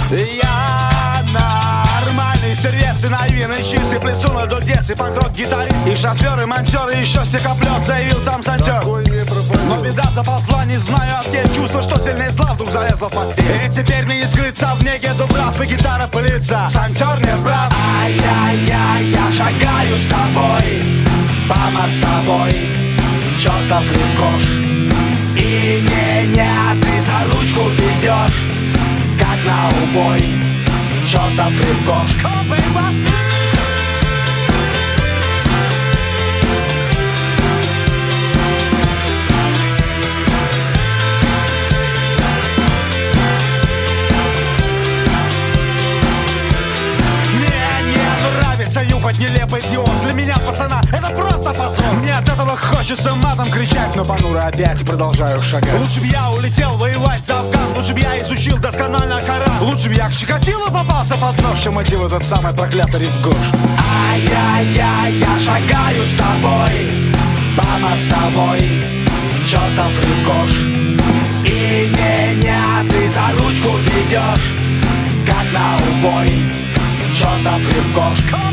Я нормальный стервец, и наивный, чистый, плесун, дудец, и панк-рок гитарист, и шофер, и монтер, и еще стекоплет, заявил сам сантер. Но беда заползла, не знаю от кем, чувство, что сильнее зла вдруг залезла в постель. И теперь мне не скрыться в неге дубрав, и гитара пылится. Сантер не прав. Ай-яй-яй, я шагаю с тобой по мостовой, чертов рикош, и меня ты за ручку ведешь, как на убой, чертов рикош. Нюхать нелепый идиот. Для меня, пацана, это просто позор. Мне от этого хочется матом кричать, но понуро опять продолжаю шагать. Лучше б я улетел воевать за Афган, лучше б я изучил досконально Коран, лучше б я к Чикатило попался под нож, чем мотив этот самый проклятый риф-гош. Ай-яй-яй, я шагаю с тобой по мостовой, чертов риф-гош, и меня ты за ручку ведешь, как на убой, чертов риф-гош.